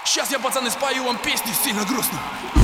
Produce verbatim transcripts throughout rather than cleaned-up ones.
Сейчас я, пацаны, спою вам песню сильно грустную.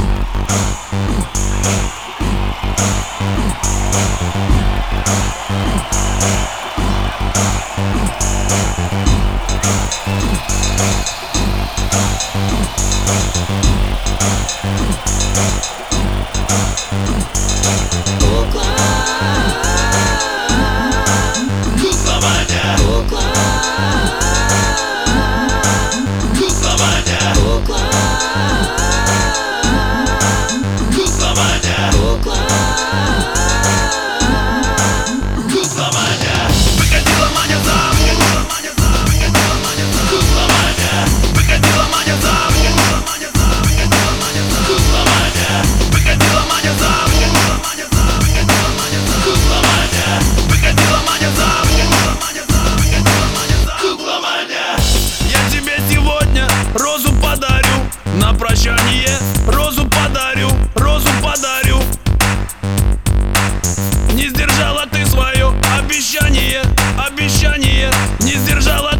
Розу подарю, на прощание розу подарю, розу подарю. Не сдержала ты свое обещание, обещание не сдержала.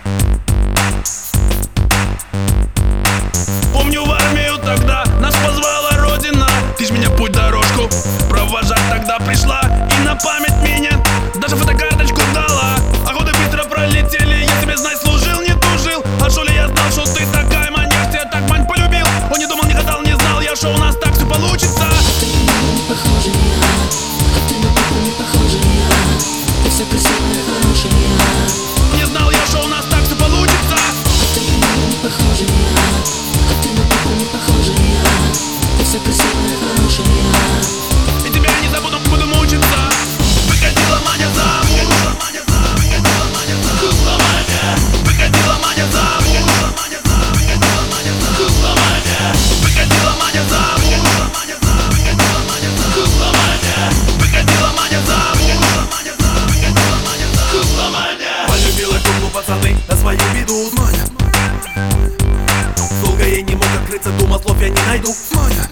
Помню, в армию тогда нас позвала Родина. Ты ж меня путь дорожку провожать тогда пришла, и на память меня даже фотокарточку дала. А годы быстро пролетели, я тебе, знай, служил, не тужил. А шо ли я знал, что ты такая маньяк, тебя так мань полюбил. Он не думал, не гадал, не знал я, что у нас так все получится. Ты на меня не похожа, я, ты на папу не похожа, я, ты вся красивая, хорошая. Не знал я, что у нас так все получится. Ты на меня не похожа, я, ты на папу не похожа, я, ты вся красивая, хорошая. И тебя я не забуду, буду мучиться. Выходила Маня замуж, выходила Маня замуж, выходила Маня замуж, выходила Маня замуж. Полюбила куклу, пацаны, на свою беду. Маня. Долго ей не мог открыться, думал, слов я не найду. Маня.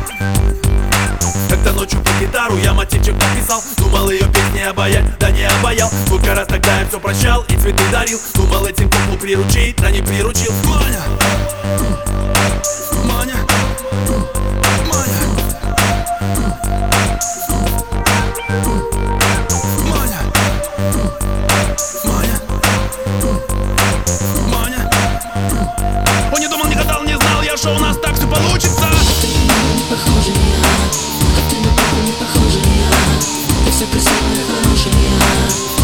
Когда ночью по гитару я мотивчик написал, думал ее песни обаять, да не обаял. Сколько раз тогда я все прощал и цветы дарил. Думал этим куклу приручить, да не приручил. Маня, Маня, Маня, Маня, Маня, Маня. Он не думал, не гадал, не знал я, что у нас так все получится. Ты на меня не похожа, я, ты на папу не похожа, я, ты вся красивая, хорошая.